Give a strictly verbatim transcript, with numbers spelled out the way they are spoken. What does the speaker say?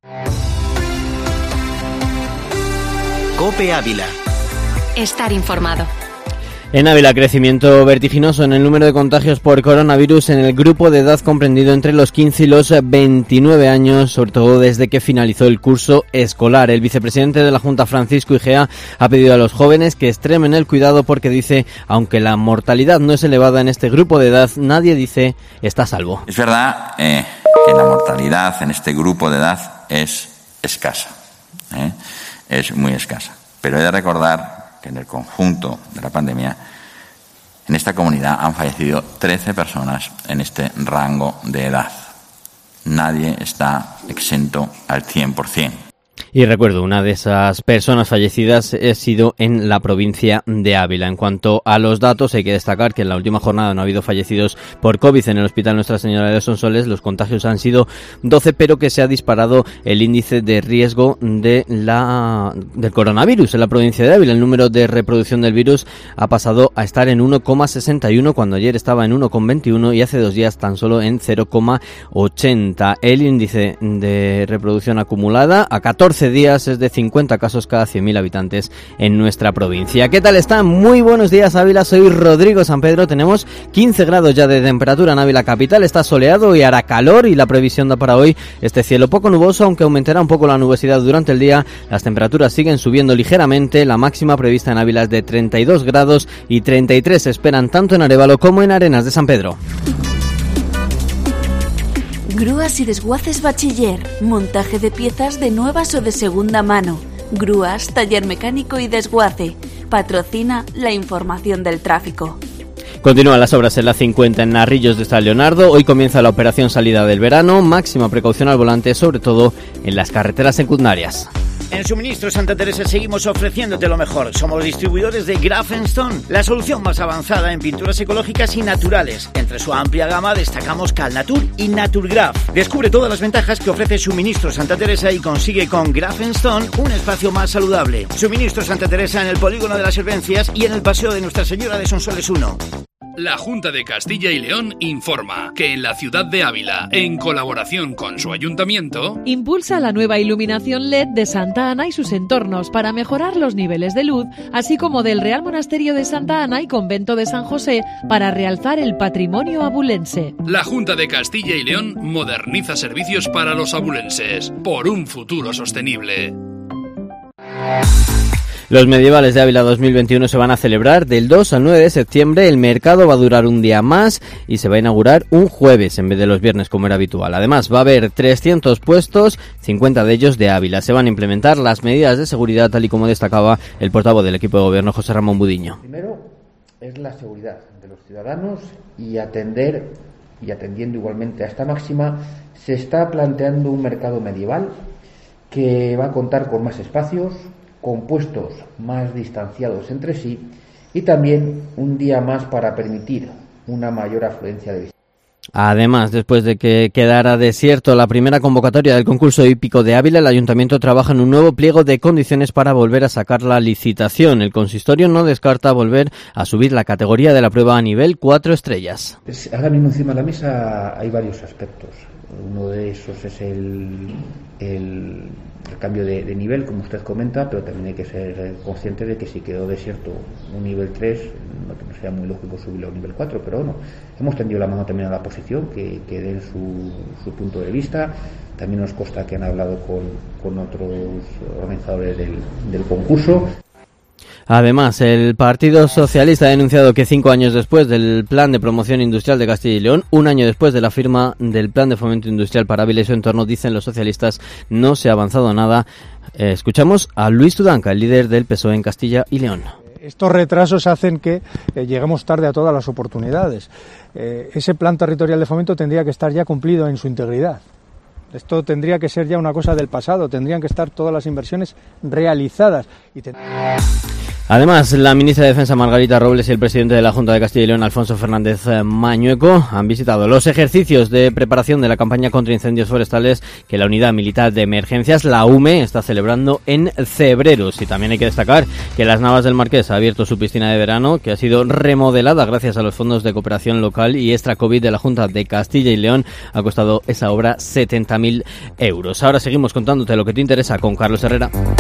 COPE Ávila. Estar informado. En Ávila, crecimiento vertiginoso en el número de contagios por coronavirus en el grupo de edad comprendido entre los quince y los veintinueve años, sobre todo desde que finalizó el curso escolar. El vicepresidente de la Junta, Francisco Igea, ha pedido a los jóvenes que extremen el cuidado porque dice, aunque la mortalidad no es elevada en este grupo de edad, nadie dice está a salvo. Es verdad eh, que la mortalidad en este grupo de edad es escasa, ¿eh? es muy escasa, pero he de recordar que en el conjunto de la pandemia, en esta comunidad han fallecido trece personas en este rango de edad. Nadie está exento al cien por ciento. Y recuerdo, una de esas personas fallecidas ha sido en la provincia de Ávila. En cuanto a los datos, hay que destacar que en la última jornada no ha habido fallecidos por COVID en el Hospital Nuestra Señora de los Sonsoles. Los contagios han sido doce, pero que se ha disparado el índice de riesgo de la del coronavirus en la provincia de Ávila. El número de reproducción del virus ha pasado a estar en uno coma sesenta y uno, cuando ayer estaba en uno coma veintiuno y hace dos días tan solo en cero coma ochenta. El índice de reproducción acumulada a catorce días es de cincuenta casos cada cien mil habitantes en nuestra provincia. ¿Qué tal están? Muy buenos días, Ávila. Soy Rodrigo San Pedro. Tenemos quince grados ya de temperatura en Ávila capital. Está soleado y hará calor, y la previsión da para hoy este cielo poco nuboso, aunque aumentará un poco la nubosidad durante el día. Las temperaturas siguen subiendo ligeramente. La máxima prevista en Ávila es de treinta y dos grados y treinta y tres se esperan tanto en Arévalo como en Arenas de San Pedro. Grúas y desguaces Bachiller, montaje de piezas de nuevas o de segunda mano. Grúas, taller mecánico y desguace. Patrocina la información del tráfico. Continúan las obras en la cincuenta en Narrillos de San Leonardo. Hoy comienza la operación salida del verano. Máxima precaución al volante, sobre todo en las carreteras secundarias. En Suministros Santa Teresa seguimos ofreciéndote lo mejor. Somos distribuidores de Grafenstone, la solución más avanzada en pinturas ecológicas y naturales. Entre su amplia gama destacamos Calnatur y Naturgraf. Descubre todas las ventajas que ofrece Suministros Santa Teresa y consigue con Grafenstone un espacio más saludable. Suministros Santa Teresa en el Polígono de las Servencias y en el Paseo de Nuestra Señora de Sonsoles uno. La Junta de Castilla y León informa que en la ciudad de Ávila, en colaboración con su ayuntamiento, impulsa la nueva iluminación L E D de Santa Ana y sus entornos para mejorar los niveles de luz, así como del Real Monasterio de Santa Ana y Convento de San José para realzar el patrimonio abulense. La Junta de Castilla y León moderniza servicios para los abulenses por un futuro sostenible. Los medievales de Ávila dos mil veintiuno se van a celebrar del dos al nueve de septiembre. El mercado va a durar un día más y se va a inaugurar un jueves en vez de los viernes como era habitual. Además, va a haber trescientos puestos, cincuenta de ellos de Ávila. Se van a implementar las medidas de seguridad, tal y como destacaba el portavoz del equipo de gobierno, José Ramón Budiño. Primero es la seguridad de los ciudadanos y atender, y atendiendo igualmente a esta máxima, se está planteando un mercado medieval que va a contar con más espacios, con puestos más distanciados entre sí y también un día más para permitir una mayor afluencia de visitantes. Además, después de que quedara desierto la primera convocatoria del concurso hípico de Ávila, el Ayuntamiento trabaja en un nuevo pliego de condiciones para volver a sacar la licitación. El consistorio no descarta volver a subir la categoría de la prueba a nivel cuatro estrellas. Ahora mismo encima de la mesa hay varios aspectos. Uno de esos es el, el, el cambio de, de nivel, como usted comenta, pero también hay que ser consciente de que si quedó desierto un nivel tres, no, no sería muy lógico subirlo a un nivel cuatro, pero bueno, hemos tendido la mano también a la oposición, que, que den su, su punto de vista. También nos consta que han hablado con, con otros organizadores del, del concurso. Además, el Partido Socialista ha denunciado que cinco años después del Plan de Promoción Industrial de Castilla y León, un año después de la firma del Plan de Fomento Industrial para Ávila y su entorno, dicen los socialistas, no se ha avanzado nada. Eh, escuchamos a Luis Tudanca, el líder del P S O E en Castilla y León. Estos retrasos hacen que eh, lleguemos tarde a todas las oportunidades. Eh, ese plan territorial de fomento tendría que estar ya cumplido en su integridad. Esto tendría que ser ya una cosa del pasado, tendrían que estar todas las inversiones realizadas. Y ten- Además, la ministra de Defensa Margarita Robles y el presidente de la Junta de Castilla y León, Alfonso Fernández Mañueco, han visitado los ejercicios de preparación de la campaña contra incendios forestales que la Unidad Militar de Emergencias, la U M E, está celebrando en Cebreros. Y también hay que destacar que Las Navas del Marqués ha abierto su piscina de verano, que ha sido remodelada gracias a los fondos de cooperación local y extra COVID de la Junta de Castilla y León. Ha costado esa obra setenta mil euros. Ahora seguimos contándote lo que te interesa con Carlos Herrera.